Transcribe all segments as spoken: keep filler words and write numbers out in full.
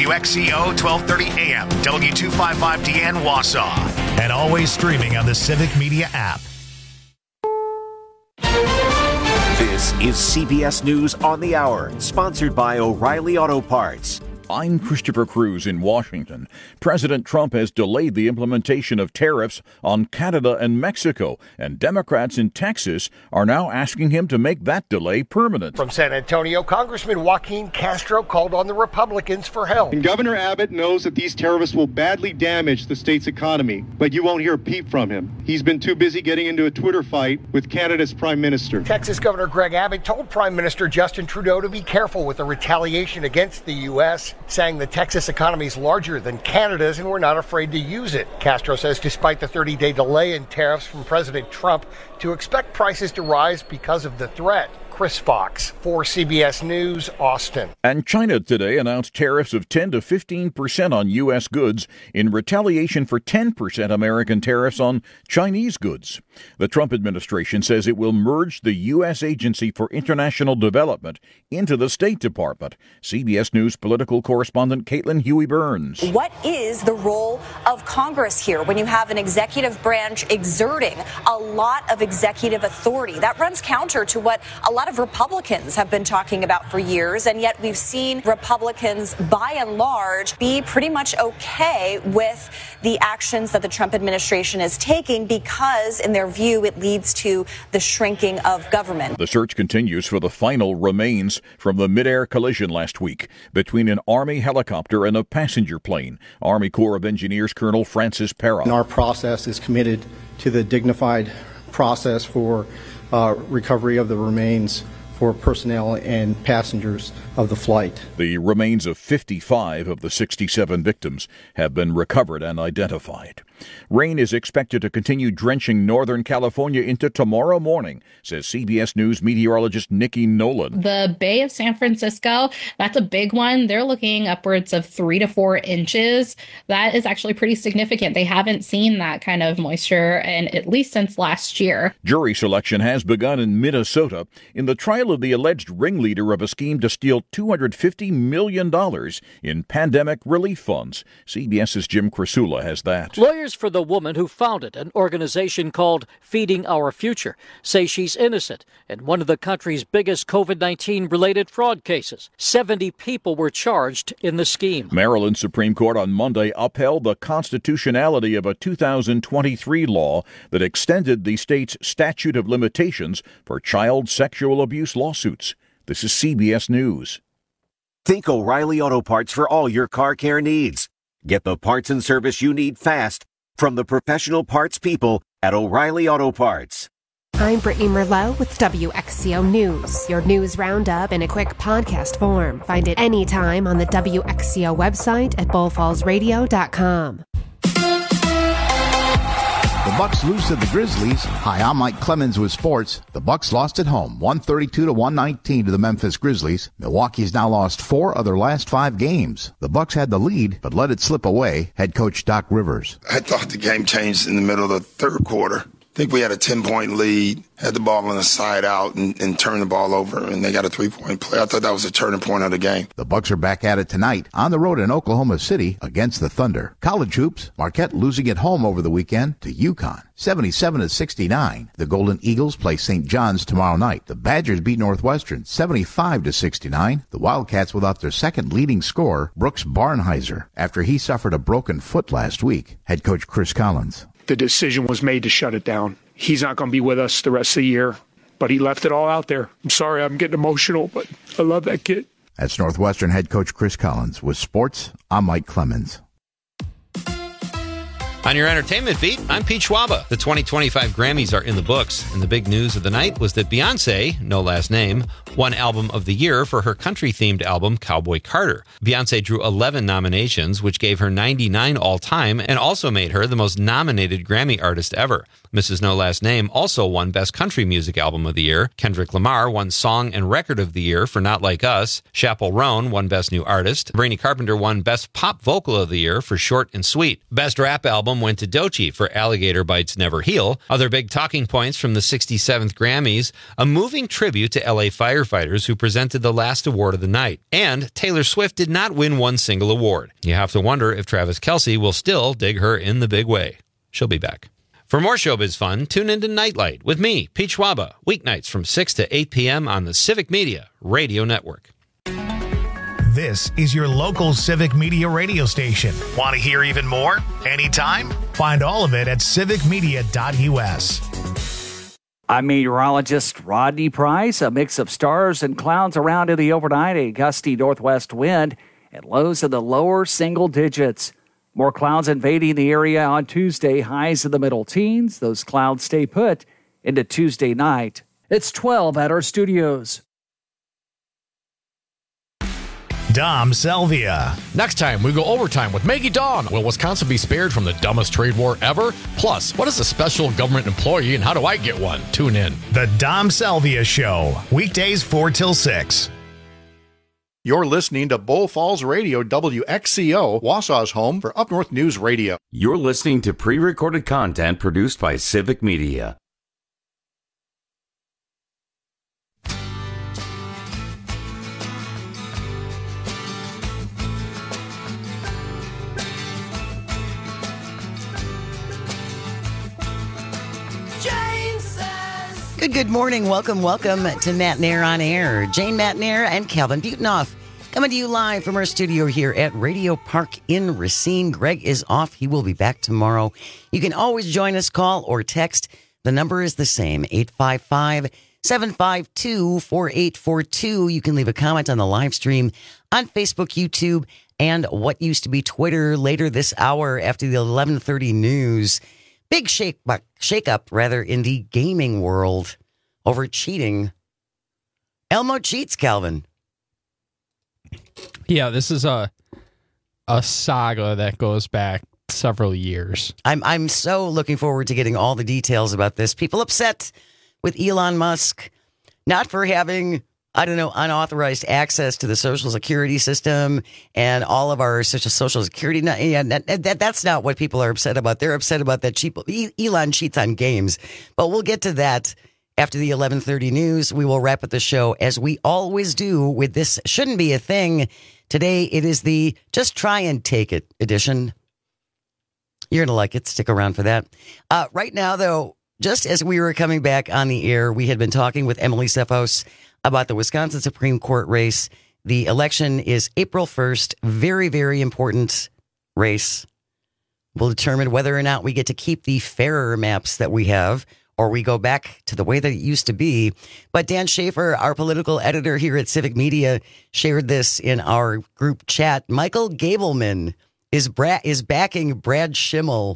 W X C O twelve thirty A M, W two fifty-five D N Wausau, and always streaming on the Civic Media app. This is C B S News on the Hour, sponsored by O'Reilly Auto Parts. I'm Christopher Cruz in Washington. President Trump has delayed the implementation of tariffs on Canada and Mexico, and Democrats in Texas are now asking him to make that delay permanent. From San Antonio, Congressman Joaquin Castro called on the Republicans for help. And Governor Abbott knows that these tariffs will badly damage the state's economy, but you won't hear a peep from him. He's been too busy getting into a Twitter fight with Canada's Prime Minister. Texas Governor Greg Abbott told Prime Minister Justin Trudeau to be careful with the retaliation against the U S, saying the Texas economy is larger than Canada's and we're not afraid to use it. Castro says despite the thirty-day delay in tariffs from President Trump, to expect prices to rise because of the threat. Chris Fox for C B S News, Austin. And China today announced tariffs of ten to fifteen percent on U S goods in retaliation for ten percent American tariffs on Chinese goods. The Trump administration says it will merge the U S Agency for International Development into the State Department. C B S News political correspondent Caitlin Huey-Burns. What is the role of Congress here when you have an executive branch exerting a lot of executive authority? That runs counter to what a lot of Republicans have been talking about for years, and yet we've seen Republicans, by and large, be pretty much okay with the actions that the Trump administration is taking because, in their view, it leads to the shrinking of government. The search continues for the final remains from the mid-air collision last week between an Army helicopter and a passenger plane. Army Corps of Engineers Colonel Francis Parra. And our process is committed to the dignified process for Uh, recovery of the remains for personnel and passengers of the flight. The remains of fifty-five of the sixty-seven victims have been recovered and identified. Rain is expected to continue drenching Northern California into tomorrow morning, says C B S News meteorologist Nikki Nolan. The Bay of San Francisco, that's a big one. They're looking upwards of three to four inches. That is actually pretty significant. They haven't seen that kind of moisture in at least since last year. Jury selection has begun in Minnesota in the trial of the alleged ringleader of a scheme to steal two hundred fifty million dollars in pandemic relief funds. CBS's Jim Krasula has that. Lawyers for the woman who founded an organization called Feeding Our Future say she's innocent in one of the country's biggest COVID nineteen related fraud cases. seventy people were charged in the scheme. Maryland Supreme Court on Monday upheld the constitutionality of a two thousand twenty-three law that extended the state's statute of limitations for child sexual abuse lawsuits. This is C B S News. Think O'Reilly Auto Parts for all your car care needs. Get the parts and service you need fast from the professional parts people at O'Reilly Auto Parts. I'm Brittany Merlot with W X C O News, your news roundup in a quick podcast form. Find it anytime on the W X C O website at bull falls radio dot com. The Bucks lose to the Grizzlies. Hi, I'm Mike Clemens with sports. The Bucks lost at home, one thirty-two to one nineteen to the Memphis Grizzlies. Milwaukee's now lost four of their last five games. The Bucks had the lead, but let it slip away. Head coach Doc Rivers. I thought the game changed in the middle of the third quarter. I think we had a ten-point lead, had the ball on the side out, and, and turned the ball over, and they got a three-point play. I thought that was a turning point of the game. The Bucks are back at it tonight on the road in Oklahoma City against the Thunder. College hoops, Marquette losing at home over the weekend to UConn, seventy-seven to sixty-nine. The Golden Eagles play Saint John's tomorrow night. The Badgers beat Northwestern, seventy-five to sixty-nine. The Wildcats without their second leading scorer, Brooks Barnheiser, after he suffered a broken foot last week. Head coach Chris Collins. The decision was made to shut it down. He's not going to be with us the rest of the year, but he left it all out there. I'm sorry I'm getting emotional, but I love that kid. That's Northwestern head coach Chris Collins. With sports, I'm Mike Clemens. On your entertainment beat, I'm Pete Schwaba. The twenty twenty-five Grammys are in the books, and the big news of the night was that Beyonce, no last name, won Album of the Year for her country-themed album Cowboy Carter. Beyonce drew eleven nominations, which gave her ninety-nine all-time, and also made her the most nominated Grammy artist ever. Missus No Last Name also won Best Country Music Album of the Year. Kendrick Lamar won Song and Record of the Year for Not Like Us. Chappell Roan won Best New Artist. Sabrina Carpenter won Best Pop Vocal of the Year for Short and Sweet. Best Rap Album album went to Doechii for Alligator Bites Never Heal. Other big talking points from the sixty-seventh Grammys, a moving tribute to L A firefighters who presented the last award of the night. And Taylor Swift did not win one single award. You have to wonder if Travis Kelce will still dig her in the big way. She'll be back. For more showbiz fun, tune into Nightlight with me, Pete Schwaba, weeknights from six to eight p.m. on the Civic Media Radio Network. This is your local Civic Media radio station. Want to hear even more? Anytime? Find all of it at civic media dot u s. I'm meteorologist Rodney Price. A mix of stars and clouds around in the overnight, a gusty northwest wind, and lows in the lower single digits. More clouds invading the area on Tuesday, highs in the middle teens. Those clouds stay put into Tuesday night. It's twelve at our studios. Dom Selvia. Next time, we go overtime with Maggie Dawn. Will Wisconsin be spared from the dumbest trade war ever? Plus, what is a special government employee and how do I get one? Tune in. The Dom Selvia Show. Weekdays four till six. You're listening to Bull Falls Radio, W X C O, Wausau's home for Up North News Radio. You're listening to pre-recorded content produced by Civic Media. Good, good morning. Welcome, welcome to Matt Nair on Air. Jane Matt Nair and Calvin Butenhoff coming to you live from our studio here at Radio Park in Racine. Greg is off. He will be back tomorrow. You can always join us, call or text. The number is the same, eight five five, seven five two, four eight four two. You can leave a comment on the live stream on Facebook, YouTube, and what used to be Twitter later this hour after the eleven thirty news. Big shake, shake up, rather, in the gaming world over cheating. Elmo cheats, Calvin. Yeah, this is a a saga that goes back several years. I'm I'm so looking forward to getting all the details about this. People upset with Elon Musk, not for having, I don't know, unauthorized access to the Social Security system and all of our social social security. Yeah, that, that, that's not what people are upset about. They're upset about that cheap, Elon cheats on games. But we'll get to that after the eleven thirty news. We will wrap up the show as we always do with This Shouldn't Be a Thing. Today it is the Just Try and Take It edition. You're going to like it. Stick around for that. Uh, right now, though, just as we were coming back on the air, we had been talking with Emily Sefos about the Wisconsin Supreme Court race. The election is April first. Very, very important race. Will determine whether or not we get to keep the fairer maps that we have, or we go back to the way that it used to be. But Dan Schaefer, our political editor here at Civic Media, shared this in our group chat. Michael Gableman is bra- is backing Brad Schimmel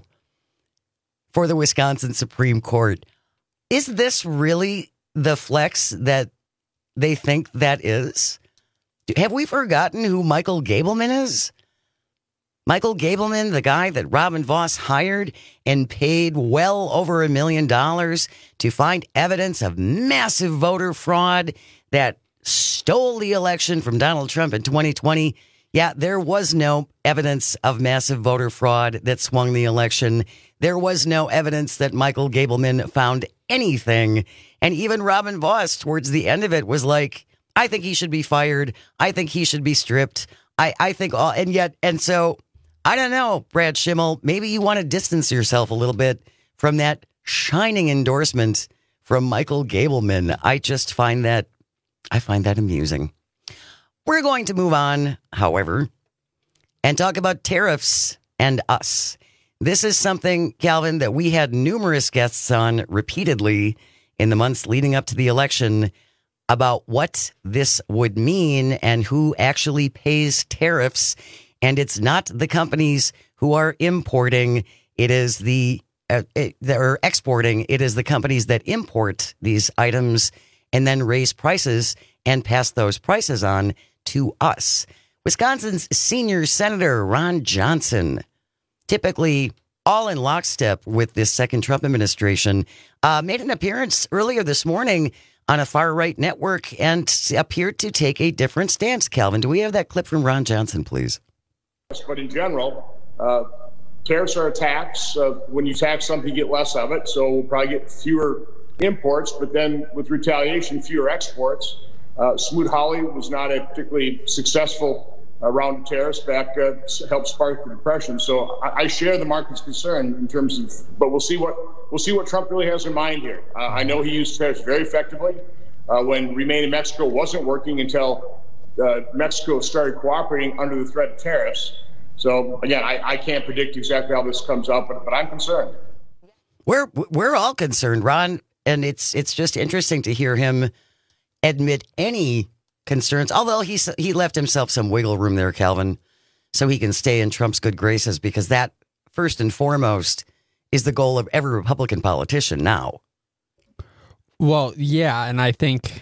for the Wisconsin Supreme Court. Is this really the flex that they think that is? Have we forgotten who Michael Gableman is? Michael Gableman, the guy that Robin Voss hired and paid well over a million dollars to find evidence of massive voter fraud that stole the election from Donald Trump in twenty twenty. Yeah, there was no evidence of massive voter fraud that swung the election. There was no evidence that Michael Gableman found anything. And even Robin Voss, towards the end of it, was like, I think he should be fired. I think he should be stripped. I, I think all, and yet, and so, I don't know, Brad Schimmel, maybe you want to distance yourself a little bit from that shining endorsement from Michael Gableman. I just find that, I find that amusing. We're going to move on, however, and talk about tariffs and us. This is something, Calvin, that we had numerous guests on repeatedly in the months leading up to the election about what this would mean and who actually pays tariffs. And it's not the companies who are importing. It is the uh, it, that are exporting. It is the companies that import these items and then raise prices and pass those prices on to us. Wisconsin's senior senator, Ron Johnson, typically all in lockstep with this second Trump administration, uh, made an appearance earlier this morning on a far-right network and appeared to take a different stance. Calvin, do we have that clip from Ron Johnson, please? But in general, uh, tariffs are a tax. Uh, when you tax something, you get less of it. So we'll probably get fewer imports, but then with retaliation, fewer exports. Uh, Smoot-Hawley was not a particularly successful uh, round of tariffs back, uh, helped spark the depression. So I, I share the market's concern in terms of, but we'll see what we'll see what Trump really has in mind here. Uh, I know he used tariffs very effectively uh, when Remain in Mexico wasn't working until uh, Mexico started cooperating under the threat of tariffs. So again, I, I can't predict exactly how this comes up, but, but I'm concerned. We're we're all concerned, Ron, and it's it's just interesting to hear him admit any concerns, although he he left himself some wiggle room there, Calvin, so he can stay in Trump's good graces, because that, first and foremost, is the goal of every Republican politician now. Well, yeah, and I think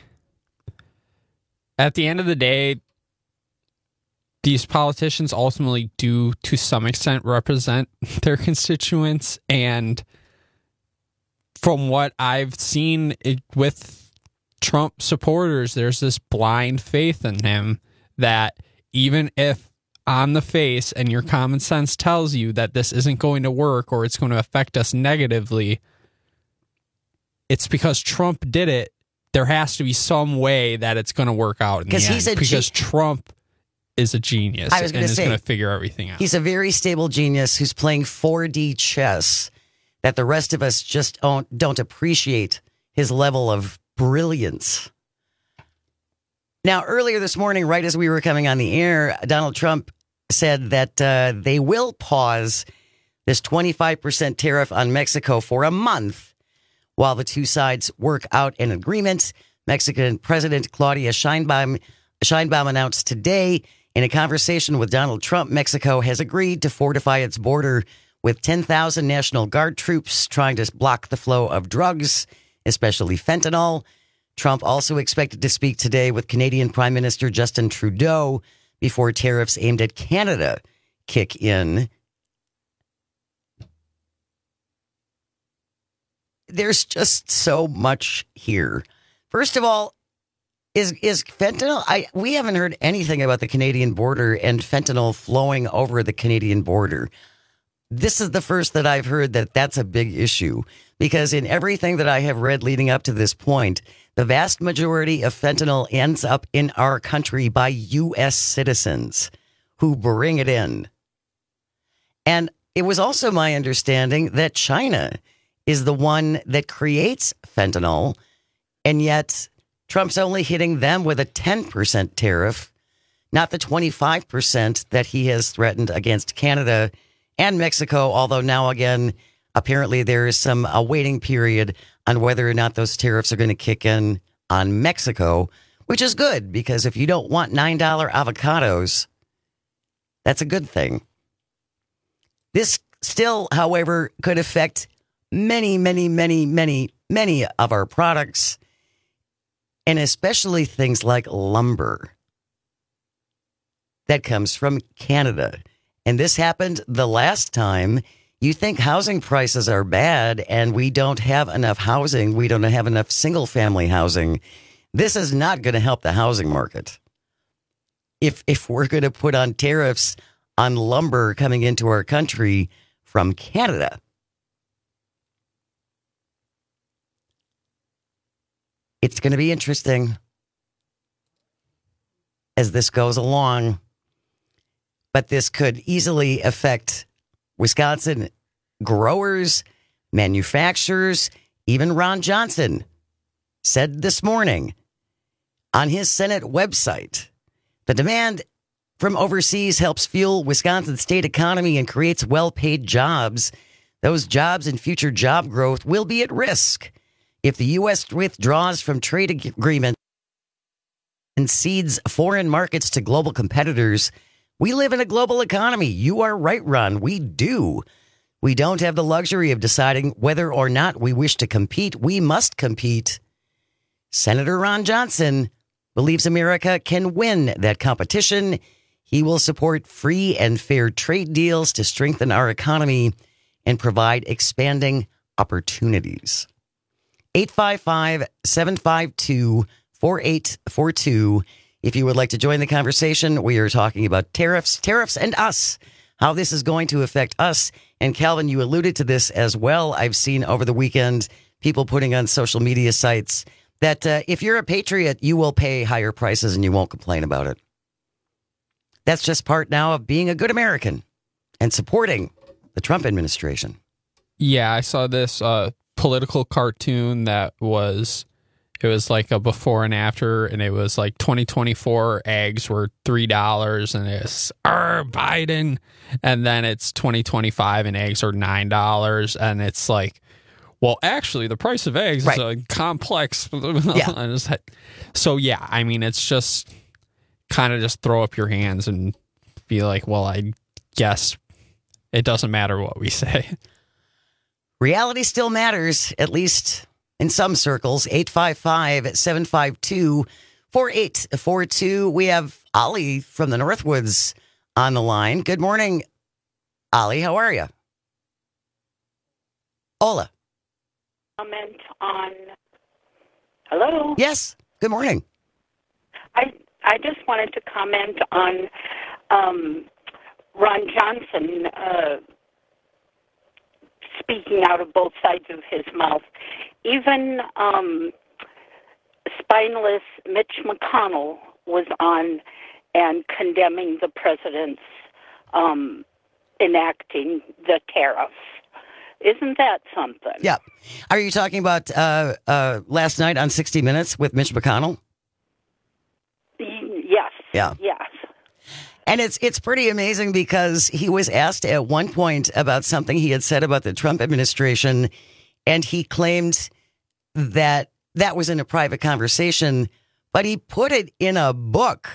at the end of the day, these politicians ultimately do, to some extent, represent their constituents, and from what I've seen it, with Trump supporters, there's this blind faith in him that even if on the face and your common sense tells you that this isn't going to work or it's going to affect us negatively, it's because Trump did it. There has to be some way that it's going to work out in the end, he's a because ge- Trump is a genius I was and gonna is say, going to figure everything out. He's a very stable genius who's playing four D chess that the rest of us just don't, don't appreciate his level of brilliance. Now, earlier this morning, right as we were coming on the air, Donald Trump said that uh, they will pause this twenty-five percent tariff on Mexico for a month while the two sides work out an agreement. Mexican President Claudia Sheinbaum, Sheinbaum announced today in a conversation with Donald Trump, Mexico has agreed to fortify its border with ten thousand National Guard troops trying to block the flow of drugs, especially fentanyl. Trump also expected to speak today with Canadian Prime Minister Justin Trudeau before tariffs aimed at Canada kick in. There's just so much here. First of all, is is fentanyl? I we haven't heard anything about the Canadian border and fentanyl flowing over the Canadian border. This is the first that I've heard that that's a big issue, because in everything that I have read leading up to this point, the vast majority of fentanyl ends up in our country by U S citizens who bring it in. And it was also my understanding that China is the one that creates fentanyl, and yet Trump's only hitting them with a ten percent tariff, not the twenty-five percent that he has threatened against Canada and Mexico, although now again, apparently there is some a waiting period on whether or not those tariffs are going to kick in on Mexico, which is good, because if you don't want nine dollar avocados, that's a good thing. This still, however, could affect many, many, many, many, many of our products, and especially things like lumber that comes from Canada. And this happened the last time. You think housing prices are bad and we don't have enough housing. We don't have enough single family housing. This is not going to help the housing market. If if we're going to put on tariffs on lumber coming into our country from Canada. It's going to be interesting as this goes along. But this could easily affect Wisconsin growers, manufacturers. Even Ron Johnson said this morning on his Senate website, the demand from overseas helps fuel Wisconsin's state economy and creates well-paid jobs. Those jobs and future job growth will be at risk if the U S withdraws from trade agreements and cedes foreign markets to global competitors. We live in a global economy. You are right, Ron. We do. We don't have the luxury of deciding whether or not we wish to compete. We must compete. Senator Ron Johnson believes America can win that competition. He will support free and fair trade deals to strengthen our economy and provide expanding opportunities. eight five five, seven five two, four eight four two. If you would like to join the conversation, we are talking about tariffs, tariffs and us how this is going to affect us. And Calvin, you alluded to this as well. I've seen over the weekend people putting on social media sites that uh, if you're a patriot, you will pay higher prices and you won't complain about it. That's just part now of being a good American and supporting the Trump administration. Yeah, I saw this uh, political cartoon that was, it was like a before and after, and it was like twenty twenty-four eggs were three dollars, and it's, "Arr, Biden," and then it's twenty twenty-five and eggs are nine dollars, and it's like, well, actually, the price of eggs right. is a complex. Yeah. So, yeah, I mean, it's just kind of just throw up your hands and be like, well, I guess it doesn't matter what we say. Reality still matters, at least in some circles. eight five five, seven five two, four eight four two. We have Ollie from the Northwoods on the line. Good morning, Ollie. How are you? Ola. Comment on. Hello? Yes. Good morning. I I just wanted to comment on um, Ron Johnson uh, speaking out of both sides of his mouth. Even um, spineless Mitch McConnell was on and condemning the president's um, enacting the tariffs. Isn't that something? Yeah. Are you talking about uh, uh, last night on sixty minutes with Mitch McConnell? Yes. Yeah. Yes. And it's it's pretty amazing because he was asked at one point about something he had said about the Trump administration, and he claimed that that was in a private conversation, but he put it in a book.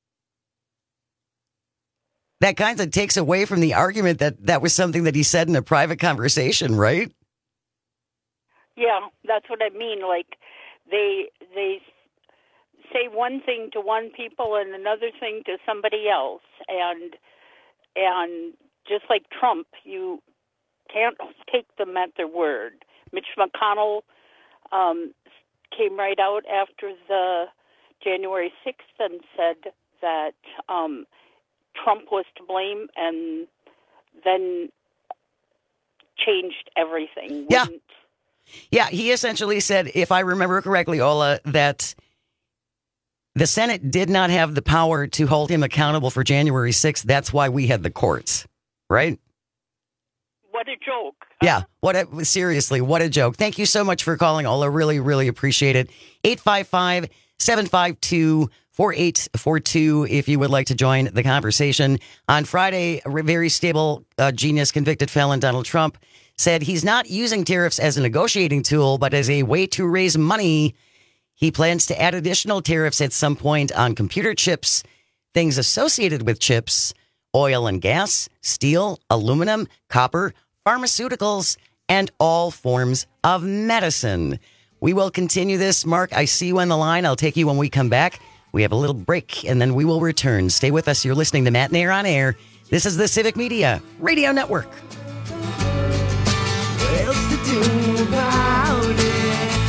That kind of takes away from the argument that that was something that he said in a private conversation, right? Yeah, that's what I mean. Like, they they say one thing to one people and another thing to somebody else, and and just like Trump, you can't take them at their word. Mitch McConnell um, came right out after the January sixth and said that um, Trump was to blame, and then changed everything. Yeah. Wouldn't... Yeah, he essentially said, if I remember correctly, Ola, that the Senate did not have the power to hold him accountable for January sixth. That's why we had the courts, right? What a joke. Yeah, what a, seriously, what a joke. Thank you so much for calling, Ola. Really, really appreciate it. eight five five, seven five two, four eight four two if you would like to join the conversation. On Friday, a very stable uh, genius convicted felon Donald Trump said he's not using tariffs as a negotiating tool, but as a way to raise money. He plans to add additional tariffs at some point on computer chips, things associated with chips, oil and gas, steel, aluminum, copper, pharmaceuticals, and all forms of medicine. We will continue this. Mark, I see you on the line. I'll take you when we come back. We have a little break, and then we will return. Stay with us. You're listening to Matt and Air on Air. This is the Civic Media Radio Network. What else to do about it?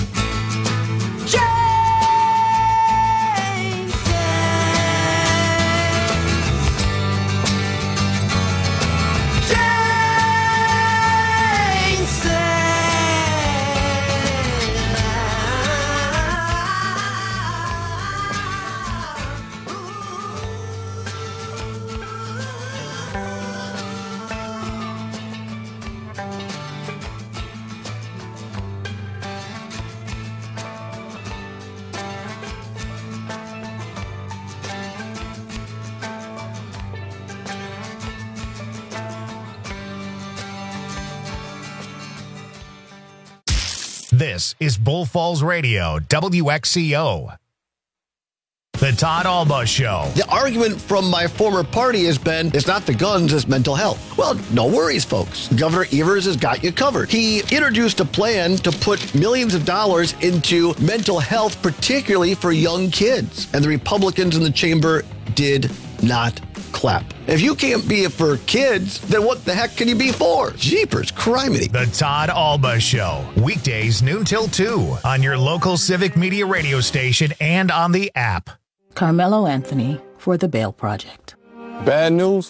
This is Bull Falls Radio, W X C O. The Todd Alba Show. The argument from my former party has been, it's not the guns, it's mental health. Well, no worries, folks. Governor Evers has got you covered. He introduced a plan to put millions of dollars into mental health, particularly for young kids. And the Republicans in the chamber did not clap. If you can't be it for kids, then what the heck can you be for? Jeepers, criminy. The Todd Alba Show. Weekdays noon till two on your local Civic Media radio station and on the app. Carmelo Anthony for the Bail Project. Bad news?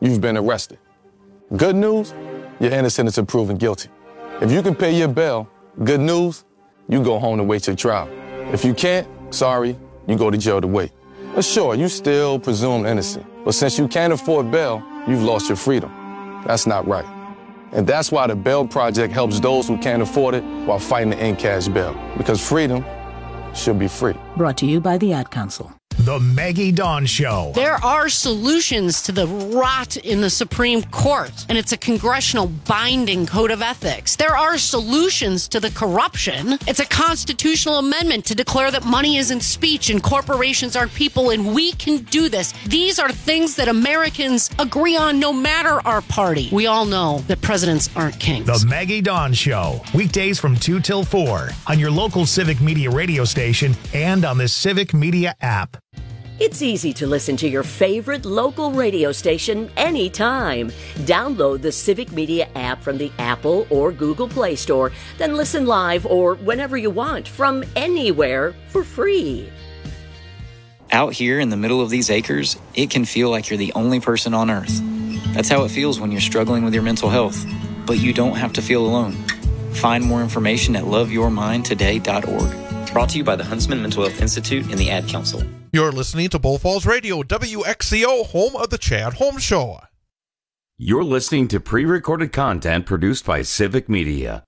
you've been arrested. Good news, you're innocent until proven guilty. If you can pay your bail, good news, you go home to wait your trial. If you can't, sorry, you go to jail to wait. But sure, you still presumed innocent. But since you can't afford bail, you've lost your freedom. That's not right. And that's why the Bail Project helps those who can't afford it while fighting to end cash bail. Because freedom should be free. Brought to you by the Ad Council. The Maggie Dawn Show. There are solutions to the rot in the Supreme Court, and it's a congressional binding code of ethics. There are solutions to the corruption. It's a constitutional amendment to declare that money isn't speech and corporations aren't people, and we can do this. These are things that Americans agree on no matter our party. We all know that presidents aren't kings. The Maggie Dawn Show. Weekdays from two till four on your local Civic Media radio station and on the Civic Media app. It's easy to listen to your favorite local radio station anytime. Download the Civic Media app from the Apple or Google Play Store, then listen live or whenever you want from anywhere for free. Out here in the middle of these acres, it can feel like you're the only person on earth. That's how it feels when you're struggling with your mental health. But you don't have to feel alone. Find more information at love your mind today dot org. Brought to you by the Huntsman Mental Health Institute and the Ad Council. You're listening to Bull Falls Radio, W X C O, home of the Chad Holmes Show. You're listening to pre-recorded content produced by Civic Media.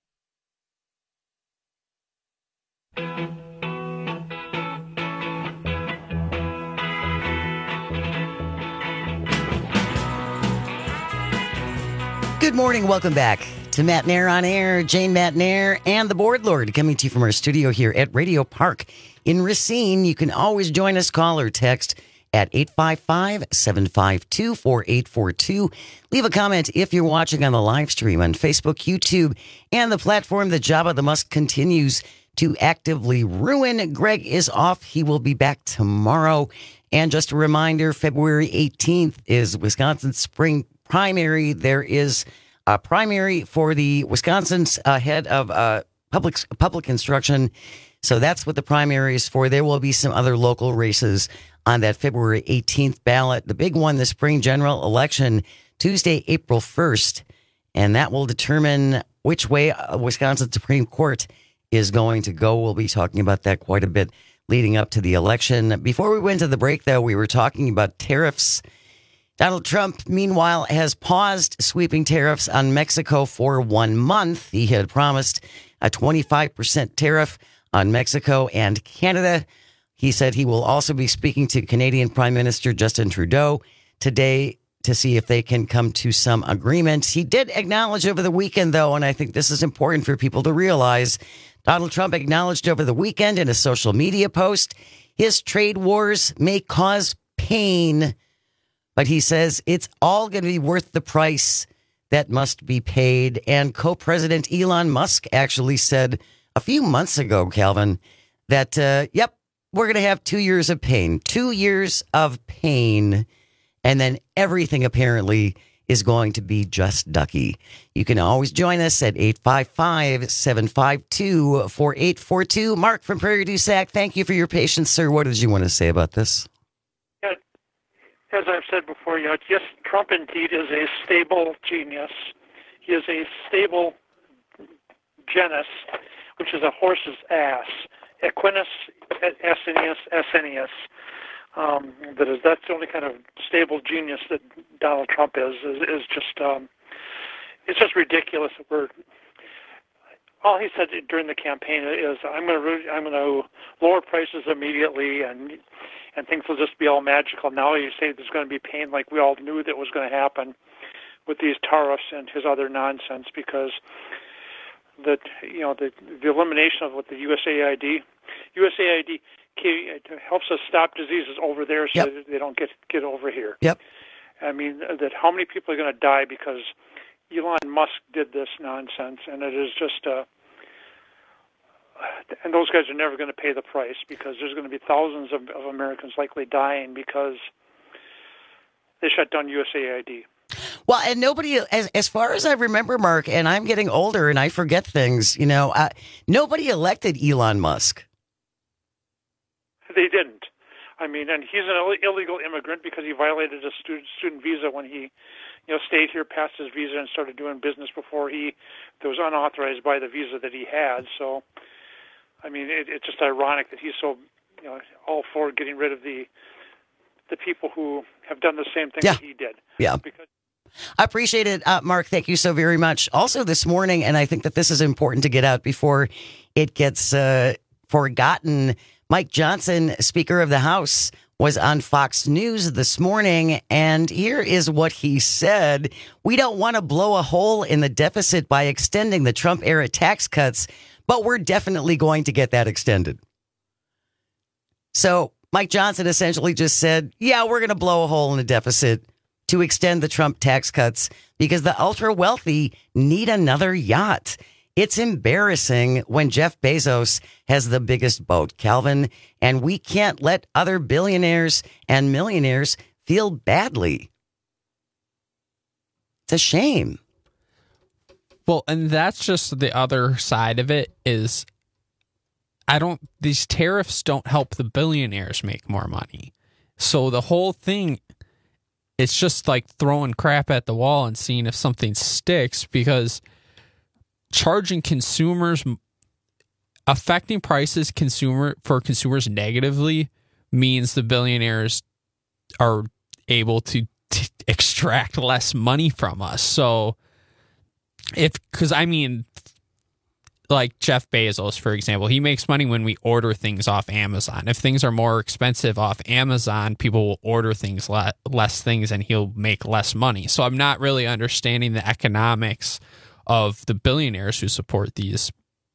Good morning. Welcome back to Matt Nair on Air. Jane Matt Nair and the Board Lord coming to you from our studio here at Radio Park in Racine. You can always join us. Call or text at eight five five, seven five two, four eight four two. Leave a comment if you're watching on the live stream on Facebook, YouTube, and the platform that Jabba the Musk continues to actively ruin. Greg is off. He will be back tomorrow. And just a reminder, February eighteenth is Wisconsin's spring primary. There is a primary for the Wisconsin's uh, head of uh, public public instruction. So that's what the primary is for. There will be some other local races on that February eighteenth ballot. The big one, the spring general election, Tuesday, April first. And that will determine which way Wisconsin Supreme Court is going to go. We'll be talking about that quite a bit leading up to the election. Before we went to the break, though, we were talking about tariffs. Donald Trump, meanwhile, has paused sweeping tariffs on Mexico for one month. He had promised a twenty-five percent tariff on Mexico and Canada. He said he will also be speaking to Canadian Prime Minister Justin Trudeau today to see if they can come to some agreement. He did acknowledge over the weekend, though, and I think this is important for people to realize, Donald Trump acknowledged over the weekend in a social media post, his trade wars may cause pain, but he says it's all going to be worth the price that must be paid. And co-president Elon Musk actually said a few months ago, Calvin, that, uh, yep, we're going to have two years of pain, two years of pain. And then everything apparently is going to be just ducky. You can always join us at eight five five, seven five two, four eight four two. Mark from Prairie du Sac, thank you for your patience, sir. What did you want to say about this? As I've said before, you know, yes, Trump indeed is a stable genius. He is a stable genus, which is a horse's ass. Equinus Asinius Asinius. Um, that is, that's the only kind of stable genius that Donald Trump is. Is, is just, um, it's just ridiculous. That we're all he said during the campaign is, "I'm going to, I'm going to lower prices immediately, and and things will just be all magical." Now you say there's going to be pain, like we all knew that was going to happen with these tariffs and his other nonsense, because that you know the the elimination of what the U S A I D, U S A I D helps us stop diseases over there, so yep. that they don't get get over here. Yep. I mean, that how many people are going to die because Elon Musk did this nonsense, and it is just, uh, and those guys are never going to pay the price, because there's going to be thousands of, of Americans likely dying because they shut down U S A I D. Well, and nobody, as as far as I remember, Mark, and I'm getting older and I forget things, you know, uh, nobody elected Elon Musk. They didn't. I mean, and he's an Ill- illegal immigrant because he violated a student student visa when he you know, stayed here, passed his visa, and started doing business before he that was unauthorized by the visa that he had. So, I mean, it, it's just ironic that he's so, you know, all for getting rid of the the people who have done the same thing Yeah. that he did. Yeah. Because I appreciate it, uh, Mark. Thank you so very much. Also this morning, and I think that this is important to get out before it gets uh, forgotten, Mike Johnson, Speaker of the House, was on Fox News this morning, and here is what he said. We don't want to blow a hole in the deficit by extending the Trump-era tax cuts, but we're definitely going to get that extended. So Mike Johnson essentially just said, yeah, we're going to blow a hole in the deficit to extend the Trump tax cuts because the ultra-wealthy need another yacht. It's embarrassing when Jeff Bezos has the biggest boat, Calvin, and we can't let other billionaires and millionaires feel badly. It's a shame. Well, and that's just the other side of it is I don't, these tariffs don't help the billionaires make more money. So the whole thing, it's just like throwing crap at the wall and seeing if something sticks, because charging consumers, affecting prices consumer for consumers negatively means the billionaires are able to, to extract less money from us. So if, because I mean, like Jeff Bezos, for example, he makes money when we order things off Amazon. If things are more expensive off Amazon, people will order things le- less things and he'll make less money. So I'm not really understanding the economics of the billionaires who support these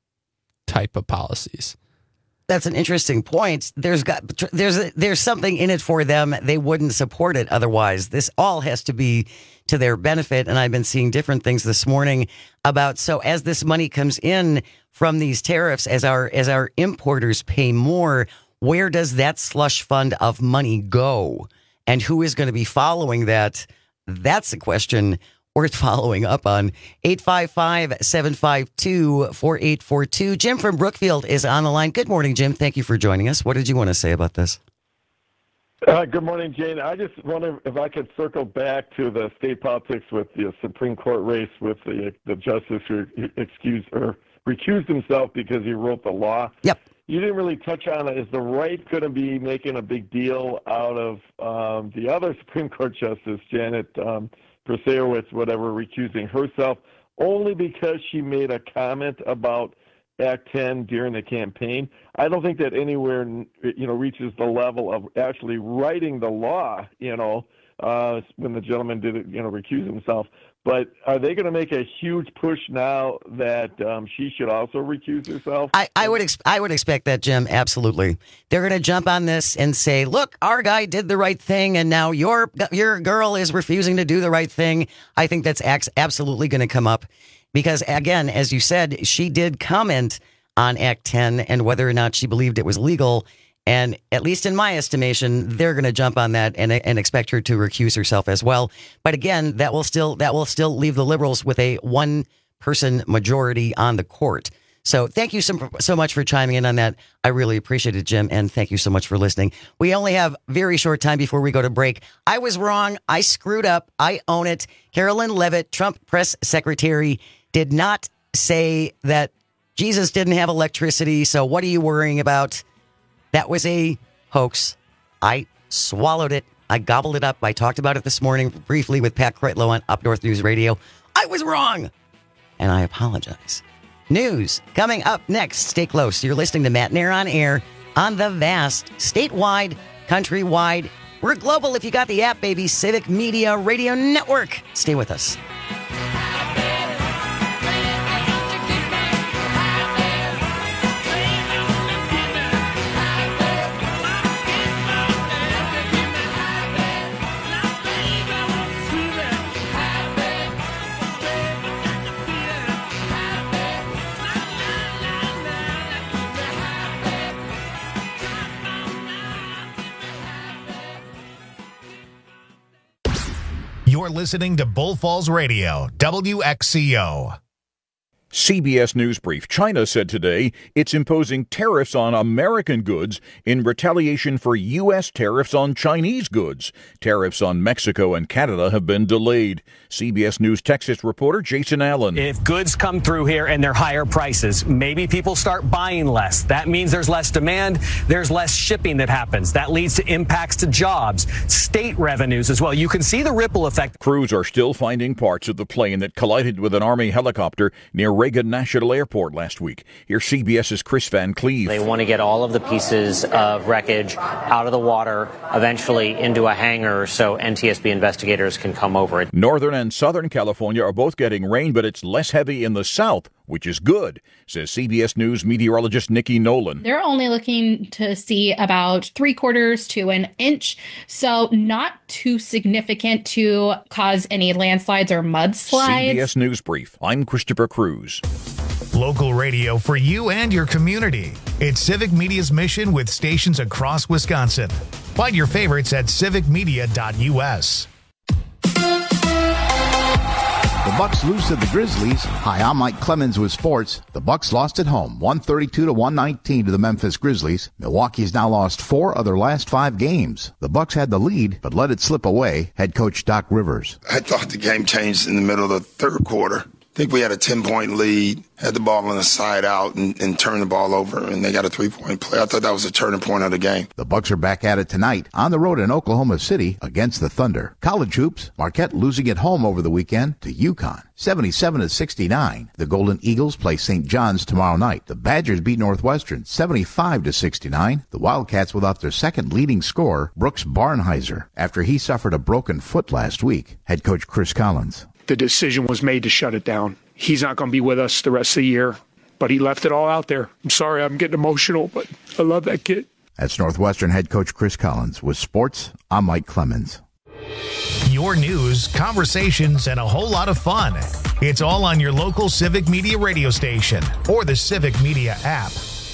type of policies. That's an interesting point. There's got there's a, there's something in it for them. They wouldn't support it otherwise. This all has to be to their benefit. And I've been seeing different things this morning about, so as this money comes in from these tariffs, as our as our importers pay more, where does that slush fund of money go? And who is going to be following that? That's a question worth following up on. Eight five five, seven five two, four eight four two. Jim from Brookfield is on the line. Good morning, Jim. Thank you for joining us. What did you want to say about this? Uh, good morning, Jane. I just wonder if I could circle back to the state politics with the Supreme Court race with the the justice who excused or recused himself because he wrote the law. Yep. You didn't really touch on it. Is the right going to be making a big deal out of um, the other Supreme Court justice, Janet um, Prasewicz, whatever, recusing herself only because she made a comment about Act ten during the campaign? I don't think that anywhere, you know, reaches the level of actually writing the law, you know, uh, when the gentleman did, you know, recuse himself. But are they going to make a huge push now that um, she should also recuse herself? I, I would ex- I would expect that, Jim. Absolutely. They're going to jump on this and say, look, our guy did the right thing, and now your your girl is refusing to do the right thing. I think that's ex- absolutely going to come up because, again, as you said, she did comment on Act ten and whether or not she believed it was legal. And at least in my estimation, they're going to jump on that and and expect her to recuse herself as well. But again, that will still that will still leave the liberals with a one person majority on the court. So thank you so, so much for chiming in on that. I really appreciate it, Jim. And thank you so much for listening. We only have very short time before we go to break. I was wrong. I screwed up. I own it. Carolyn Levitt, Trump press secretary, did not say that Jesus didn't have electricity. So what are you worrying about? That was a hoax. I swallowed it. I gobbled it up. I talked about it this morning briefly with Pat Kretlow on Up North News Radio. I was wrong, and I apologize. News coming up next. Stay close. You're listening to Matt Nair on Air on the vast, statewide, countrywide. We're global if you got the app, baby. Civic Media Radio Network. Stay with us. You're listening to Bull Falls Radio, W X C O. C B S News Brief. China said today it's imposing tariffs on American goods in retaliation for U S tariffs on Chinese goods. Tariffs on Mexico and Canada have been delayed. C B S News Texas reporter Jason Allen. If goods come through here and they're higher prices, maybe people start buying less. That means there's less demand. There's less shipping that happens. That leads to impacts to jobs, state revenues as well. You can see the ripple effect. Crews are still finding parts of the plane that collided with an Army helicopter near Reagan National Airport last week. Here's CBS's Chris Van Cleve. They want to get all of the pieces of wreckage out of the water, eventually into a hangar so N T S B investigators can come over it. Northern and Southern California are both getting rain, but it's less heavy in the south, which is good, says C B S News meteorologist Nikki Nolan. They're only looking to see about three quarters to an inch, so not too significant to cause any landslides or mudslides. C B S News Brief. I'm Christopher Cruz. Local radio for you and your community. It's Civic Media's mission with stations across Wisconsin. Find your favorites at civic media dot U S. The Bucks lose to the Grizzlies. Hi, I'm Mike Clemens with sports. The Bucks lost at home, one thirty-two to one nineteen to the Memphis Grizzlies. Milwaukee's now lost four of their last five games. The Bucks had the lead, but let it slip away. Head coach Doc Rivers. I thought the game changed in the middle of the third quarter. I think we had a ten-point lead, had the ball on the side out, and, and turned the ball over, and they got a three-point play. I thought that was a turning point of the game. The Bucks are back at it tonight on the road in Oklahoma City against the Thunder. College hoops, Marquette losing at home over the weekend to UConn, seventy-seven to sixty-nine. The Golden Eagles play Saint John's tomorrow night. The Badgers beat Northwestern, seventy-five to sixty-nine. The Wildcats without their second leading scorer, Brooks Barnheiser, after he suffered a broken foot last week. Head coach Chris Collins. The decision was made to shut it down. He's not going to be with us the rest of the year, but he left it all out there. I'm sorry, I'm getting emotional, but I love that kid. That's Northwestern head coach Chris Collins. With sports, I'm Mike Clemens. Your news, conversations, and a whole lot of fun. It's all on your local Civic Media radio station or the Civic Media app.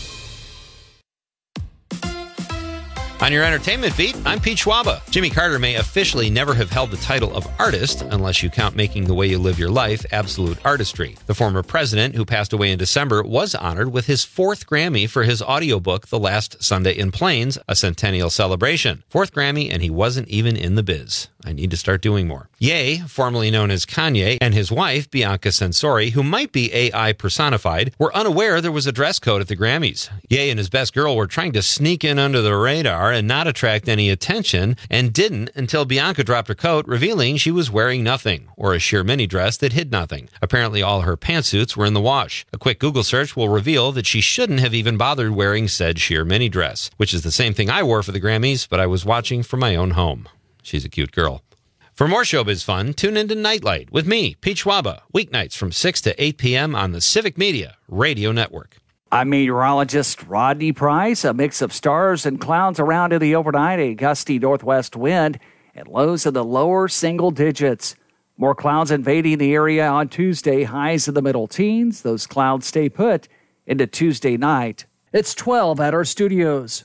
On your entertainment beat, I'm Pete Schwaba. Jimmy Carter may officially never have held the title of artist unless you count Making the Way You Live Your Life absolute artistry. The former president, who passed away in December, was honored with his fourth Grammy for his audiobook, The Last Sunday in Plains, a centennial celebration. Fourth Grammy, and he wasn't even in the biz. I need to start doing more. Ye, formerly known as Kanye, and his wife, Bianca Censori, who might be A I personified, were unaware there was a dress code at the Grammys. Ye and his best girl were trying to sneak in under the radar and not attract any attention, and didn't until Bianca dropped her coat, revealing she was wearing nothing, or a sheer mini dress that hid nothing. Apparently all her pantsuits were in the wash. A quick Google search will reveal that she shouldn't have even bothered wearing said sheer mini dress, which is the same thing I wore for the Grammys, but I was watching from my own home. She's a cute girl. For more showbiz fun, tune into Nightlight with me, Pete Schwaba, weeknights from six to eight p.m. on the Civic Media Radio Network. I'm meteorologist Rodney Price. A mix of stars and clouds around in the overnight, a gusty northwest wind, and lows in the lower single digits. More clouds invading the area on Tuesday, highs in the middle teens. Those clouds stay put into Tuesday night. It's twelve at our studios.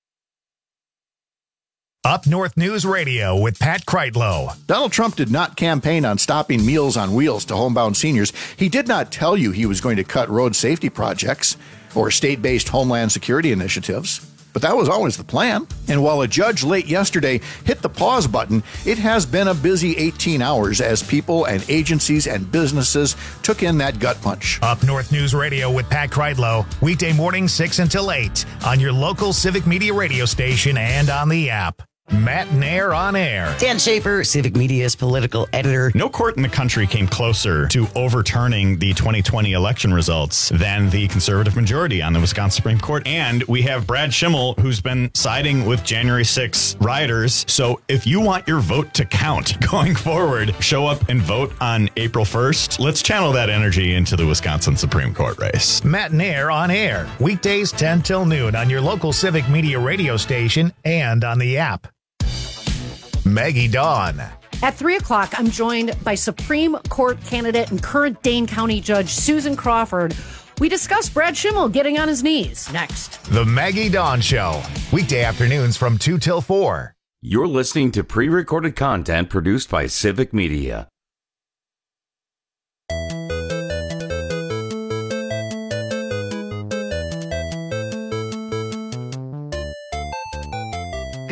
Up North News Radio with Pat Kreitlow. Donald Trump did not campaign on stopping Meals on Wheels to homebound seniors. He did not tell you he was going to cut road safety projects or state-based homeland security initiatives. But that was always the plan. And while a judge late yesterday hit the pause button, it has been a busy eighteen hours as people and agencies and businesses took in that gut punch. Up North News Radio with Pat Kreitlow, weekday morning six until eight on your local Civic Media radio station and on the app. Matt Nair on air. Dan Schaefer, Civic Media's political editor. No court in the country came closer to overturning the twenty twenty election results than the conservative majority on the Wisconsin Supreme Court. And we have Brad Schimmel, who's been siding with January sixth rioters. So if you want your vote to count going forward, show up and vote on April first. Let's channel that energy into the Wisconsin Supreme Court race. Matt Nair on air. Weekdays ten till noon on your local Civic Media radio station and on the app. Maggie Dawn. At three o'clock, I'm joined by Supreme Court candidate and current Dane County Judge Susan Crawford. We discuss Brad Schimmel getting on his knees. Next. The Maggie Dawn Show. Weekday afternoons from two till four. You're listening to pre-recorded content produced by Civic Media.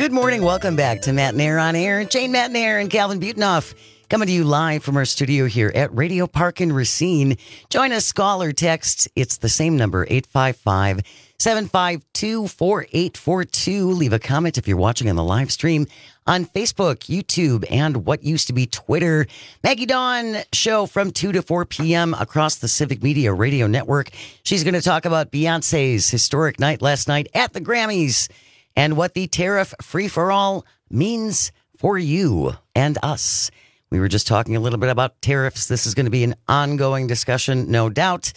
Good morning. Welcome back to Matt Nair on Air. Jane Matt Nair and Calvin Butenoff coming to you live from our studio here at Radio Park in Racine. Join us, call or text. It's the same number, eight five five, seven five two, four eight four two. Leave a comment if you're watching on the live stream on Facebook, YouTube, and what used to be Twitter. Maggie Dawn show from two to four p.m. across the Civic Media Radio Network. She's going to talk about Beyonce's historic night last night at the Grammys and what the tariff free-for-all means for you and us. We were just talking a little bit about tariffs. This is going to be an ongoing discussion, no doubt.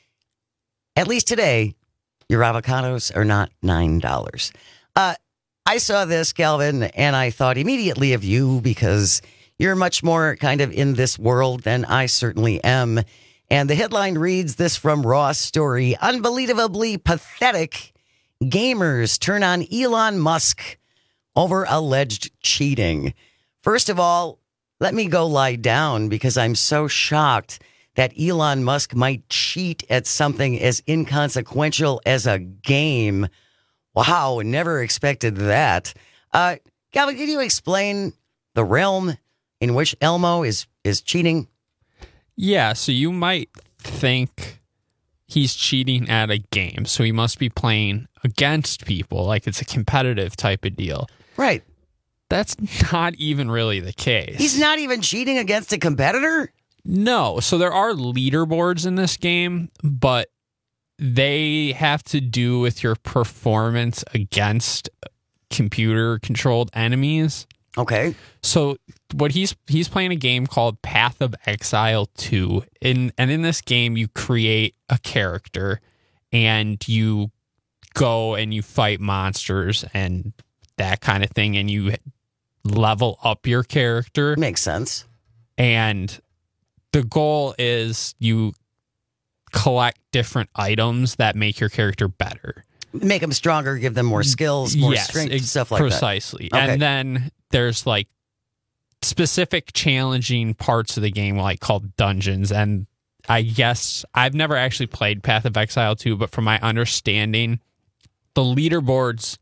At least today, your avocados are not nine dollars. Uh, I saw this, Calvin, and I thought immediately of you because you're much more kind of in this world than I certainly am. And the headline reads this from Raw Story. Unbelievably pathetic. Gamers turn on Elon Musk over alleged cheating. First of all, let me go lie down because I'm so shocked that Elon Musk might cheat at something as inconsequential as a game. Wow, never expected that. Uh, Calvin, can you explain the realm in which Elmo is, is cheating? Yeah, so you might think he's cheating at a game, so he must be playing against people, like it's a competitive type of deal. Right. That's not even really the case. He's not even cheating against a competitor? No. So there are leaderboards in this game, but they have to do with your performance against computer-controlled enemies. Okay. So what he's he's playing a game called Path of Exile two. In and in this game you create a character and you go and you fight monsters and that kind of thing, and you level up your character. Makes sense. And the goal is you collect different items that make your character better. Make them stronger, give them more skills, more yes, strength, ex- stuff like precisely. that. Okay. And then there's like specific challenging parts of the game like called dungeons. And I guess I've never actually played Path of Exile two, but from my understanding, the leaderboards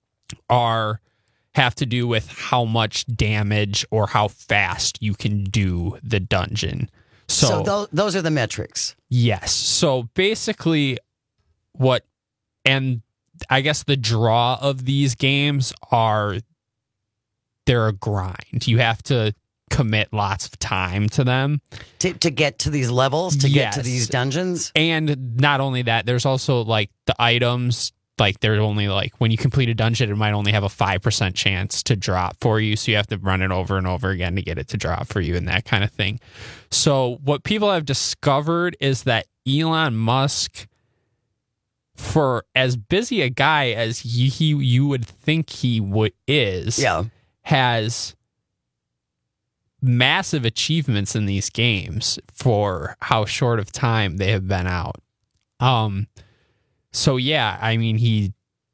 are have to do with how much damage or how fast you can do the dungeon. So, so th- those are the metrics. Yes. So basically what, and I guess the draw of these games are they're a grind. You have to commit lots of time to them. To, to get to these levels, to yes. get to these dungeons? And not only that, there's also like the items, like they're only like when you complete a dungeon, it might only have a five percent chance to drop for you. So you have to run it over and over again to get it to drop for you and that kind of thing. So what people have discovered is that Elon Musk, for as busy a guy as he, he you would think he would is, yeah. has massive achievements in these games for how short of time they have been out. Um, so yeah, I mean, he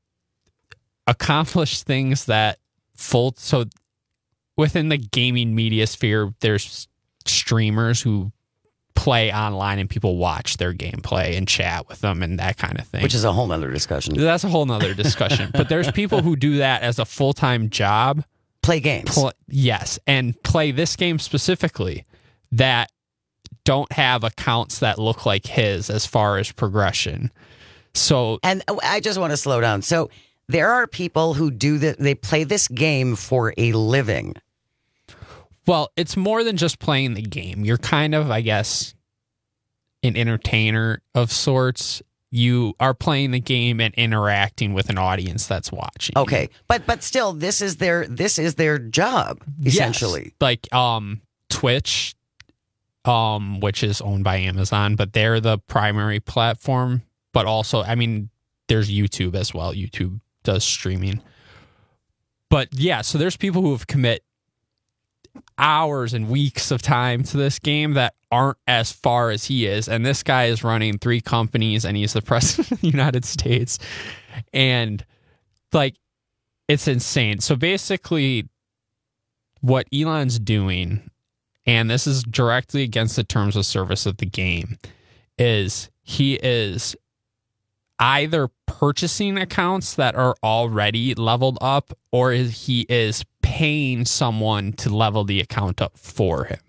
accomplished things that full. So within the gaming media sphere, there's streamers who play online and people watch their gameplay and chat with them and that kind of thing. Which is a whole nother discussion. That's a whole nother discussion. But there's people who do that as a full-time job. Play games. Play, yes, and play this game specifically that don't have accounts that look like his as far as progression. So, and I just want to slow down. So there are people who do that. They play this game for a living. Well, it's more than just playing the game. You're kind of, I guess, an entertainer of sorts. You are playing the game and interacting with an audience that's watching. Okay, but but still, this is their this is their job essentially. Yes. Like um, Twitch, um, which is owned by Amazon, but they're the primary platform. But also, I mean, there's YouTube as well. YouTube does streaming. But yeah, so there's people who have commit hours and weeks of time to this game that aren't as far as he is. And this guy is running three companies and he's the president of the United States. And like, it's insane. So basically what Elon's doing, and this is directly against the terms of service of the game, is he is either purchasing accounts that are already leveled up, or is he is paying someone to level the account up for him.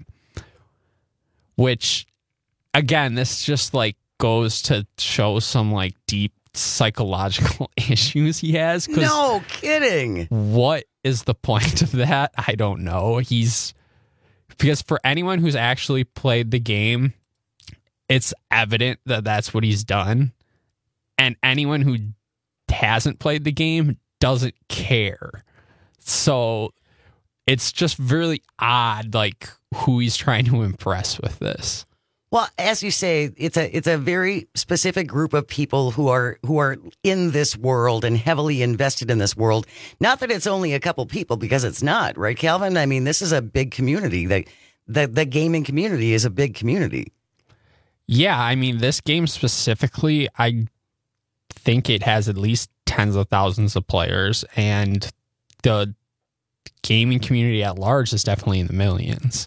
Which, again, this just like goes to show some like deep psychological issues he has. No kidding. What is the point of that? I don't know. He's because for anyone who's actually played the game, it's evident that that's what he's done. And anyone who hasn't played the game doesn't care. So it's just really odd, like, who he's trying to impress with this. Well, as you say, it's a it's a very specific group of people who are who are in this world and heavily invested in this world. Not that it's only a couple people, because it's not, right, Calvin? I mean, this is a big community. The the, the gaming community is a big community. Yeah, I mean, this game specifically, I think it has at least tens of thousands of players, and the gaming community at large is definitely in the millions.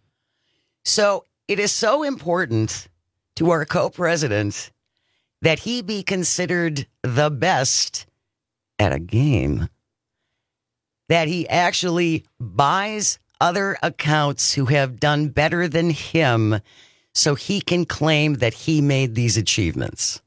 So it is so important to our co-president that he be considered the best at a game, that he actually buys other accounts who have done better than him so he can claim that he made these achievements.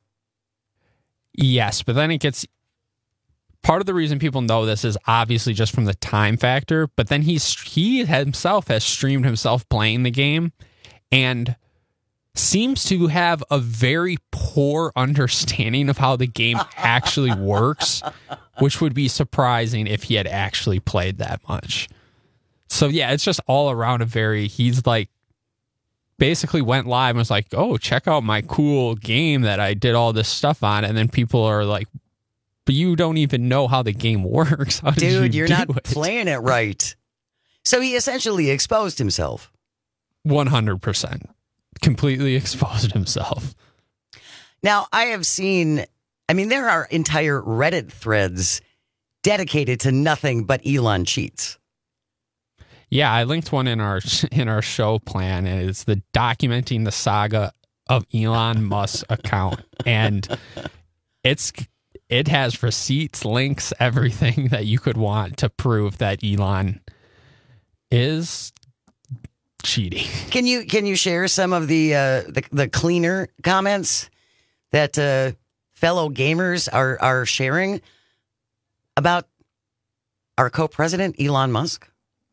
Yes, but then it gets... Part of the reason people know this is obviously just from the time factor, but then he's he himself has streamed himself playing the game and seems to have a very poor understanding of how the game actually works, which would be surprising if he had actually played that much. So yeah, it's just all around a very, he's like, basically went live and was like, oh, check out my cool game that I did all this stuff on. And then people are like, but you don't even know how the game works. How Dude, you you're do not it? playing it right. So he essentially exposed himself. one hundred percent. Completely exposed himself. Now, I have seen, I mean, there are entire Reddit threads dedicated to nothing but Elon cheats. Yeah, I linked one in our in our show plan, and it's the documenting the saga of Elon Musk's account. And it's it has receipts, links, everything that you could want to prove that Elon is cheating. Can you can you share some of the uh, the, the cleaner comments that uh, fellow gamers are are sharing about our co-president Elon Musk?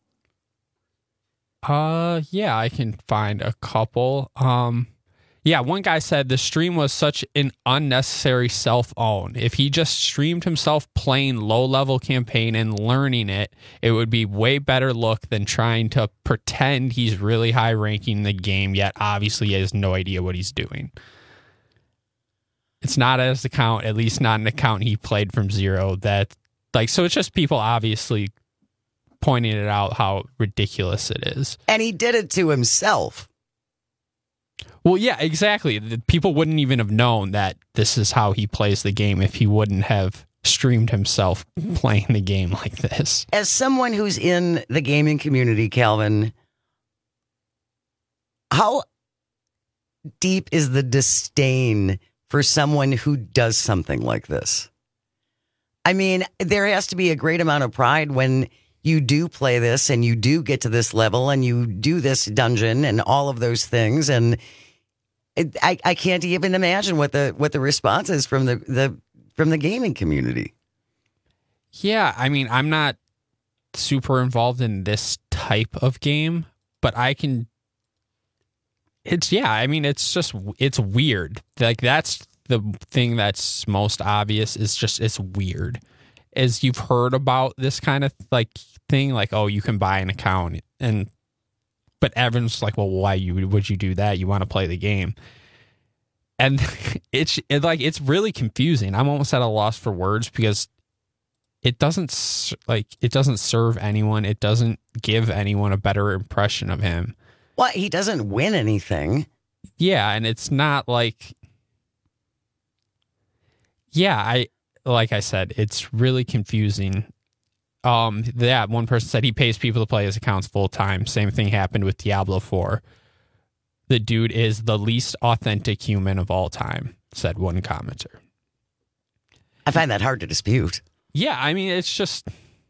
Uh, yeah, I can find a couple. Um, yeah, one guy said the stream was such an unnecessary self-own. If he just streamed himself playing low-level campaign and learning it, it would be way better look than trying to pretend he's really high-ranking the game, yet obviously he has no idea what he's doing. It's not his account, at least not an account he played from zero. That, like, so it's just people obviously pointing it out how ridiculous it is. And he did it to himself. Well, yeah, exactly. The people wouldn't even have known that this is how he plays the game if he wouldn't have streamed himself playing the game like this. As someone who's in the gaming community, Calvin, how deep is the disdain for someone who does something like this? I mean, there has to be a great amount of pride when you do play this and you do get to this level and you do this dungeon and all of those things. And it, I, I can't even imagine what the what the response is from the, the from the gaming community. Yeah, I mean, I'm not super involved in this type of game, but I can. It's yeah, I mean, it's just it's weird. Like, that's the thing that's most obvious. Is just it's weird. As you've heard about this kind of like thing, like, oh, you can buy an account, and but everyone's like, well, why you would you do that? You want to play the game, and it's it, like it's really confusing. I'm almost at a loss for words because it doesn't like it doesn't serve anyone. It doesn't give anyone a better impression of him. Well, he doesn't win anything. Yeah, and it's not like, yeah, I. Like I said, it's really confusing. Um, yeah, one person said he pays people to play his accounts full time. Same thing happened with Diablo four. The dude is the least authentic human of all time, said one commenter. I find that hard to dispute. Yeah, I mean, it's just,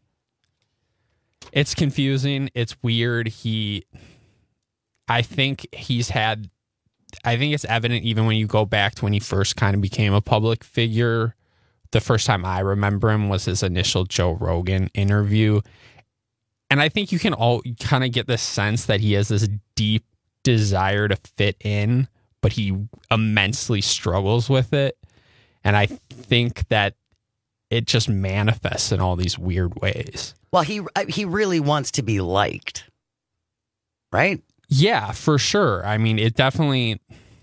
it's confusing. It's weird. He, I think he's had, I think it's evident even when you go back to when he first kind of became a public figure. The first time I remember him was his initial Joe Rogan interview. And I think you can all kind of get the sense that he has this deep desire to fit in, but he immensely struggles with it. And I think that it just manifests in all these weird ways. Well, he he really wants to be liked, right? Yeah, for sure. I mean, it definitely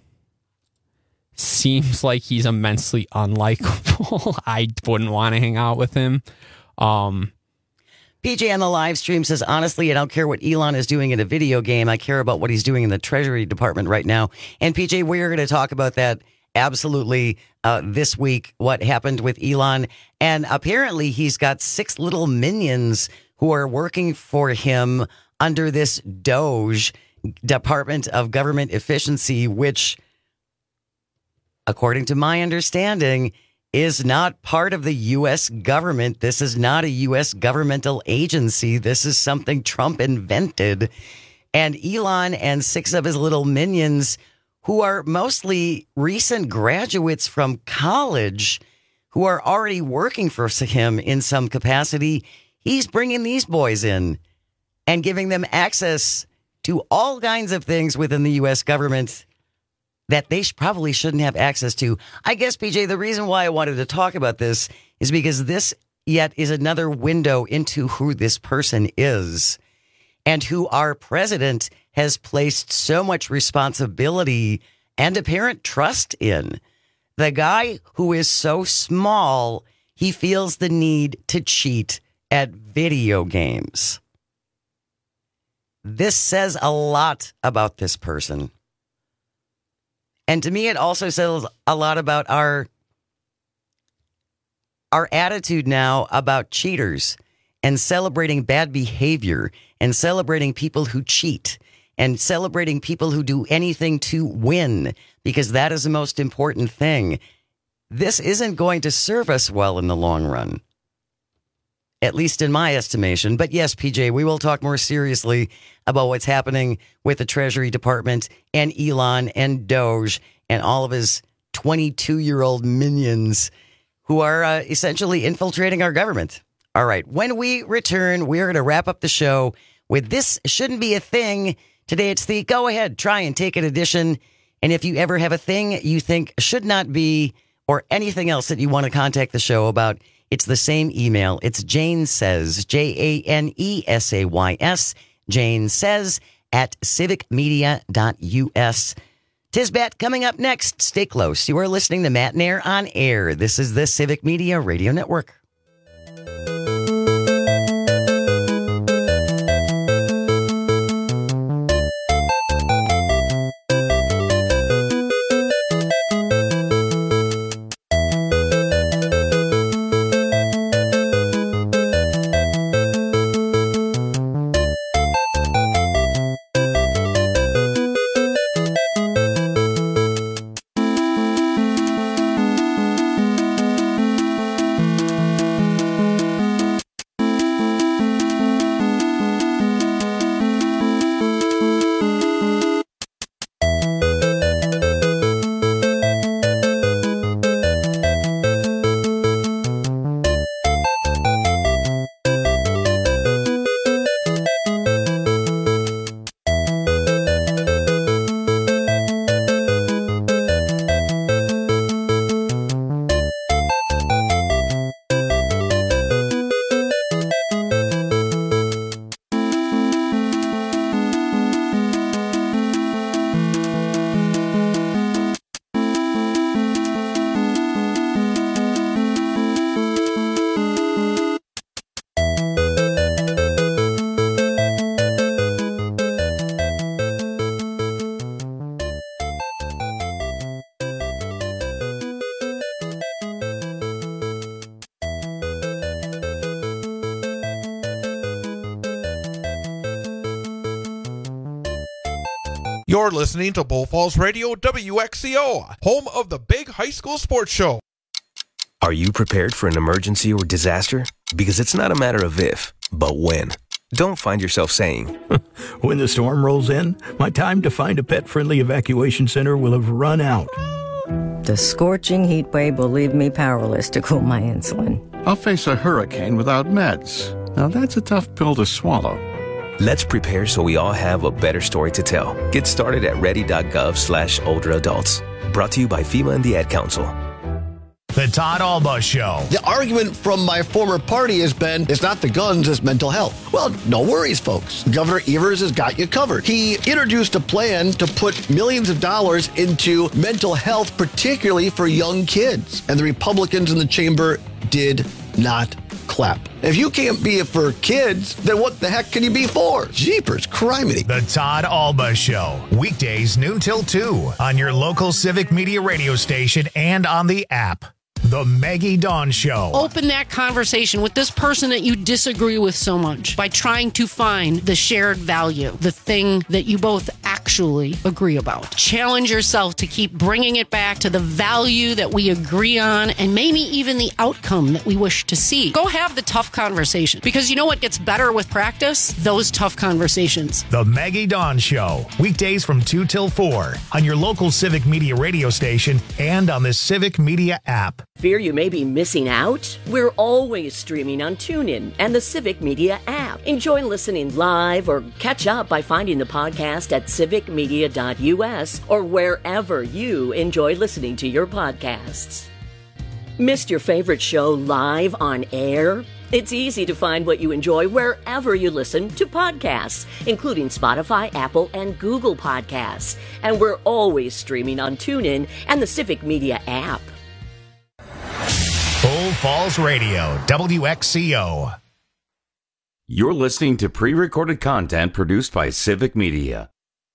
seems like he's immensely unlikable. I wouldn't want to hang out with him. Um, P J on the live stream says, honestly, I don't care what Elon is doing in a video game. I care about what he's doing in the Treasury Department right now. And P J, we're going to talk about that absolutely uh, this week, what happened with Elon. And apparently he's got six little minions who are working for him under this Doge, Department of Government Efficiency, which, according to my understanding, is not part of the U S government. This is not a U S governmental agency. This is something Trump invented. And Elon and six of his little minions, who are mostly recent graduates from college, who are already working for him in some capacity, he's bringing these boys in and giving them access to all kinds of things within the U S government that they sh- probably shouldn't have access to. I guess, P J, the reason why I wanted to talk about this is because this yet is another window into who this person is and who our president has placed so much responsibility and apparent trust in. The guy who is so small, he feels the need to cheat at video games. This says a lot about this person. And to me, it also says a lot about our, our attitude now about cheaters and celebrating bad behavior and celebrating people who cheat and celebrating people who do anything to win, because that is the most important thing. This isn't going to serve us well in the long run, at least in my estimation. But yes, P J, we will talk more seriously about what's happening with the Treasury Department and Elon and Doge and all of his twenty-two-year-old minions who are uh, essentially infiltrating our government. All right, when we return, we're going to wrap up the show with This Shouldn't Be a Thing. Today it's the Go Ahead, Try and Take It edition. And if you ever have a thing you think should not be, or anything else that you want to contact the show about, it's the same email. It's Jane Says, J A N E S A Y S, Jane Says at civic media dot U S. Tisbat coming up next. Stay close. You are listening to Matt Nair on Air. This is the Civic Media Radio Network. You're listening to Bull Falls Radio W X C O, home of the big high school sports show. Are you prepared for an emergency or disaster? Because it's not a matter of if, but when. Don't find yourself saying, when the storm rolls in, my time to find a pet-friendly evacuation center will have run out. The scorching heat wave will leave me powerless to cool my insulin. I'll face a hurricane without meds. Now that's a tough pill to swallow. Let's prepare so we all have a better story to tell. Get started at ready.gov slash older adults. Brought to you by FEMA and the Ad Council. The Todd Alba Show. The argument from my former party has been, it's not the guns, it's mental health. Well, no worries, folks. Governor Evers has got you covered. He introduced a plan to put millions of dollars into mental health, particularly for young kids. And the Republicans in the chamber did not clap. If you can't be it for kids, then what the heck can you be for? Jeepers, criminy. The Todd Alba Show. Weekdays noon till two on your local Civic Media radio station and on the app. The Maggie Dawn Show. Open that conversation with this person that you disagree with so much by trying to find the shared value, the thing that you both actually agree about. Challenge yourself to keep bringing it back to the value that we agree on and maybe even the outcome that we wish to see. Go have the tough conversation, because you know what gets better with practice? Those tough conversations. The Maggie Dawn Show. Weekdays from two till four on your local Civic Media radio station and on the Civic Media app. Fear you may be missing out? We're always streaming on TuneIn and the Civic Media app. Enjoy listening live or catch up by finding the podcast at civic media dot u s or wherever you enjoy listening to your podcasts. Missed your favorite show live on air? It's easy to find what you enjoy wherever you listen to podcasts, including Spotify, Apple, and Google Podcasts. And we're always streaming on TuneIn and the Civic Media app. Full Falls Radio, W X C O. You're listening to pre-recorded content produced by Civic Media.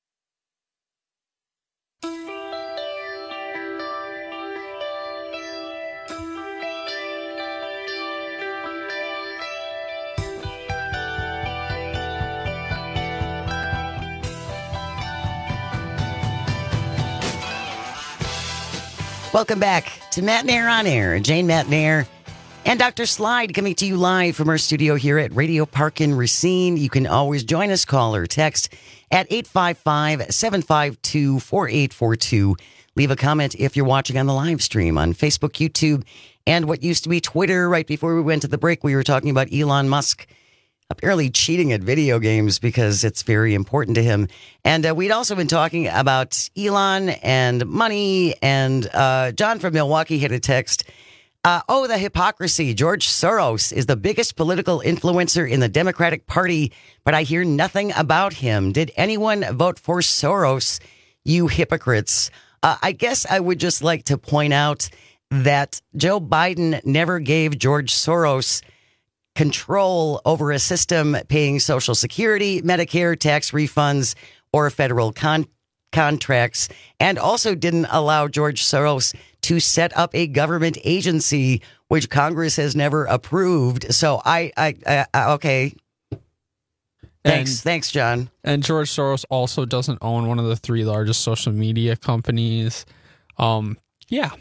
Welcome back to Matt Nair on Air. Jane Matt Nair and Doctor Slide coming to you live from our studio here at Radio Park in Racine. You can always join us, call or text at eight five five, seven five two, four eight four two. Leave a comment if you're watching on the live stream on Facebook, YouTube, and what used to be Twitter. Right before we went to the break, we were talking about Elon Musk apparently cheating at video games because it's very important to him. And uh, we'd also been talking about Elon and money. And uh, John from Milwaukee had a text. Uh, oh, the hypocrisy. George Soros is the biggest political influencer in the Democratic Party, but I hear nothing about him. Did anyone vote for Soros, you hypocrites? Uh, I guess I would just like to point out that Joe Biden never gave George Soros control over a system paying Social Security, Medicare, tax refunds, or federal con- contracts, and also didn't allow George Soros to set up a government agency, which Congress has never approved. So I, I, I, I okay. Thanks, and, thanks, John. And George Soros also doesn't own one of the three largest social media companies. Um, yeah.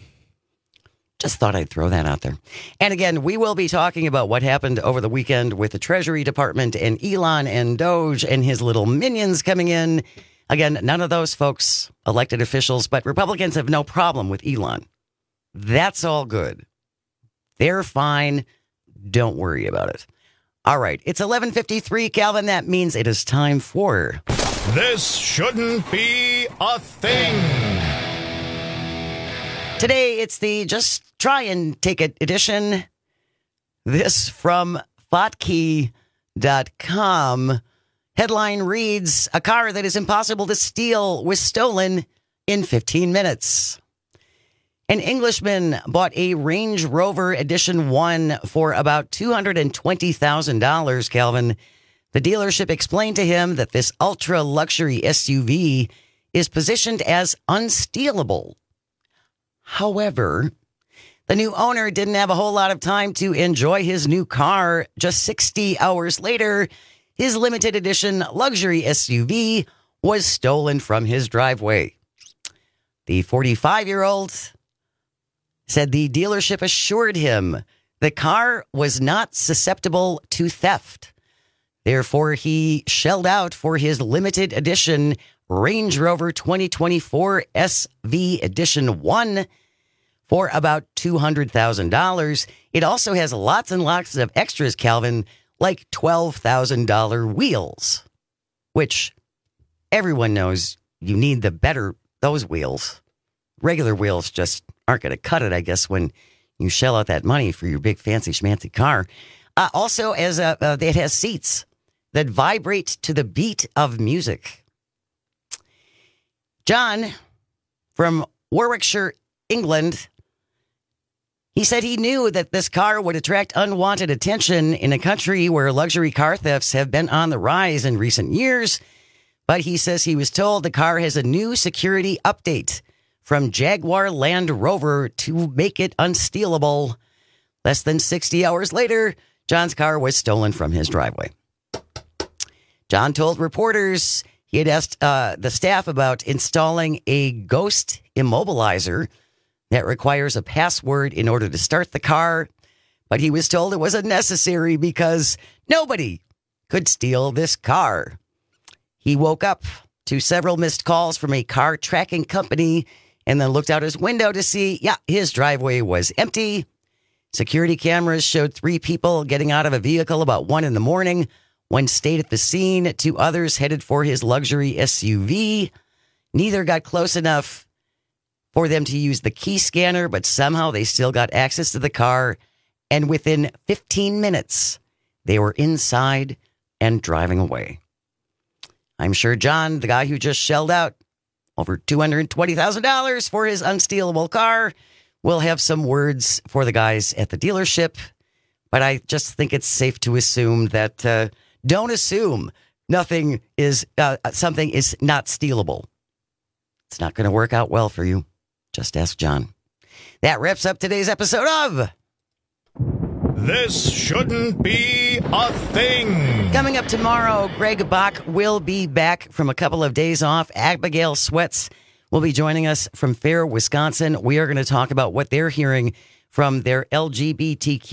Just thought I'd throw that out there. And again, we will be talking about what happened over the weekend with the Treasury Department and Elon and Doge and his little minions coming in. Again, none of those folks elected officials, but Republicans have no problem with Elon. That's all good. They're fine. Don't worry about it. All right. It's eleven fifty-three, Calvin. That means it is time for... This shouldn't be a thing. Today, it's the Just Try and Take It edition. This from Fotkey dot com. Headline reads, a car that is impossible to steal was stolen in fifteen minutes. An Englishman bought a Range Rover Edition one for about two hundred twenty thousand dollars, Calvin. The dealership explained to him that this ultra-luxury S U V is positioned as unstealable. However, the new owner didn't have a whole lot of time to enjoy his new car. Just sixty hours later, his limited edition luxury S U V was stolen from his driveway. The forty-five-year-old said the dealership assured him the car was not susceptible to theft. Therefore, he shelled out for his limited edition Range Rover twenty twenty-four S V Edition one for about two hundred thousand dollars. It also has lots and lots of extras, Calvin, like twelve thousand dollars wheels, which everyone knows you need the better, those wheels. Regular wheels just aren't going to cut it, I guess, when you shell out that money for your big fancy schmancy car. Uh, also, as a, uh, it has seats that vibrate to the beat of music. John from Warwickshire, England, he said he knew that this car would attract unwanted attention in a country where luxury car thefts have been on the rise in recent years. But he says he was told the car has a new security update from Jaguar Land Rover to make it unstealable. Less than sixty hours later, John's car was stolen from his driveway. John told reporters he had asked uh, the staff about installing a ghost immobilizer that requires a password in order to start the car, but he was told it was unnecessary because nobody could steal this car. He woke up to several missed calls from a car tracking company and then looked out his window to see, yeah, his driveway was empty. Security cameras showed three people getting out of a vehicle about one in the morning. One stayed at the scene. Two others headed for his luxury S U V. Neither got close enough for them to use the key scanner, but somehow they still got access to the car. And within fifteen minutes, they were inside and driving away. I'm sure John, the guy who just shelled out over two hundred twenty thousand dollars for his unstealable car, will have some words for the guys at the dealership. But I just think it's safe to assume that uh, don't assume nothing is uh, something is not stealable. It's not going to work out well for you. Just ask John. That wraps up today's episode of This Shouldn't Be a Thing. Coming up tomorrow, Greg Bach will be back from a couple of days off. Abigail Sweats will be joining us from Fair, Wisconsin. We are going to talk about what they're hearing from their L G B T Q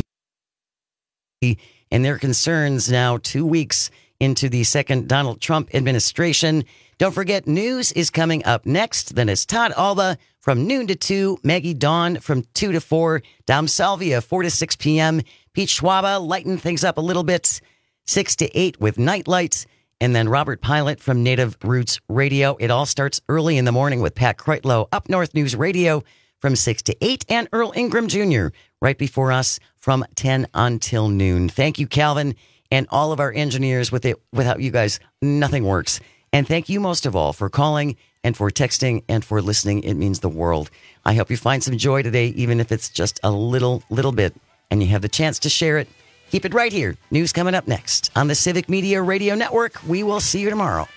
and their concerns now two weeks into the second Donald Trump administration. Don't forget, news is coming up next. Then it's Todd Alba from noon to two, Maggie Dawn from two to four, Dom Salvia four to six p.m., Pete Schwaba lighten things up a little bit, six to eight with Nightlight, and then Robert Pilot from Native Roots Radio. It all starts early in the morning with Pat Kreitlow, Up North News Radio from six to eight, and Earl Ingram Junior right before us from ten until noon. Thank you, Calvin, and all of our engineers. With it, without you guys, nothing works. And thank you most of all for calling and for texting and for listening. It means the world. I hope you find some joy today, even if it's just a little, little bit, and you have the chance to share it. Keep it right here. News coming up next on the Civic Media Radio Network. We will see you tomorrow.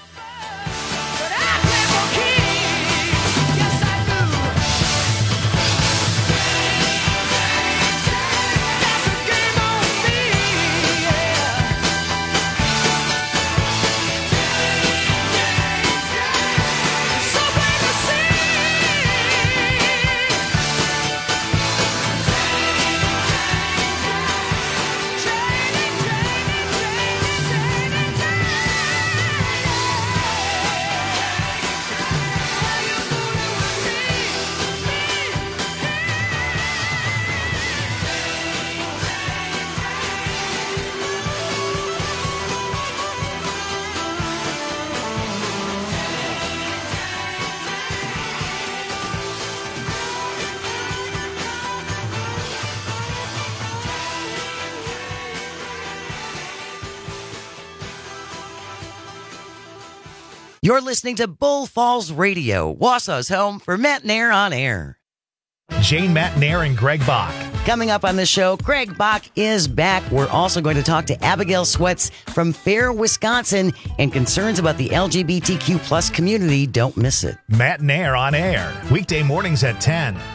You're listening to Bull Falls Radio, Wausau's home for Matt Nair on air. Jane Matt Nair and Greg Bach. Coming up on the show, Greg Bach is back. We're also going to talk to Abigail Sweats from Fair, Wisconsin, and concerns about the L G B T Q plus community. Don't miss it. Matt Nair on air, weekday mornings at ten.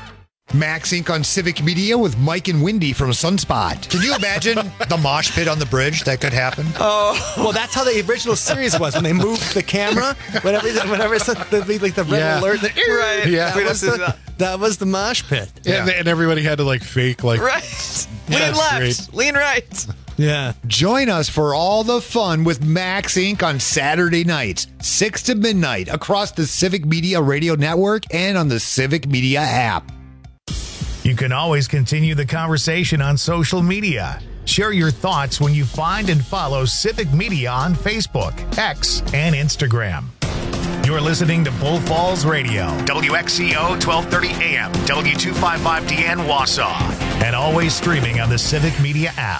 Max Incorporated on Civic Media with Mike and Wendy from Sunspot. Can you imagine the mosh pit on the bridge that could happen? Oh, well, that's how the original series was when they moved the camera. Whenever, whenever it's the, like the red Yeah. alert, the, Right. Yeah. that, was the, that was the mosh pit. And, and everybody had to like fake like Right. Lean That's left, great. lean right. Yeah. Join us for all the fun with Max Incorporated on Saturday nights, six to midnight, across the Civic Media Radio Network and on the Civic Media app. You can always continue the conversation on social media. Share your thoughts when you find and follow Civic Media on Facebook, X, and Instagram. You're listening to Bull Falls Radio, W X C O twelve thirty A M, W two fifty-five D N Wausau, and always streaming on the Civic Media app.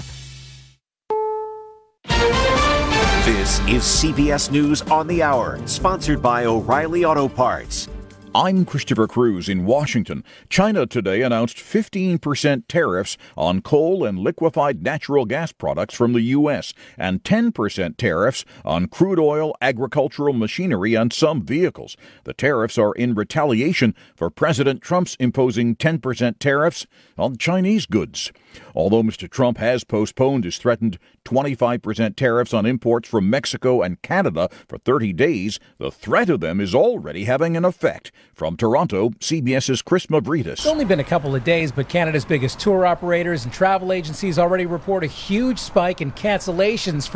This is C B S News on the Hour, sponsored by O'Reilly Auto Parts. I'm Christopher Cruz in Washington. China today announced fifteen percent tariffs on coal and liquefied natural gas products from the U S and ten percent tariffs on crude oil, agricultural machinery, and some vehicles. The tariffs are in retaliation for President Trump's imposing ten percent tariffs on Chinese goods. Although Mister Trump has postponed his threatened twenty-five percent tariffs on imports from Mexico and Canada for thirty days, the threat of them is already having an effect. From Toronto, CBS's Chris Mavridis. It's only been a couple of days, but Canada's biggest tour operators and travel agencies already report a huge spike in cancellations for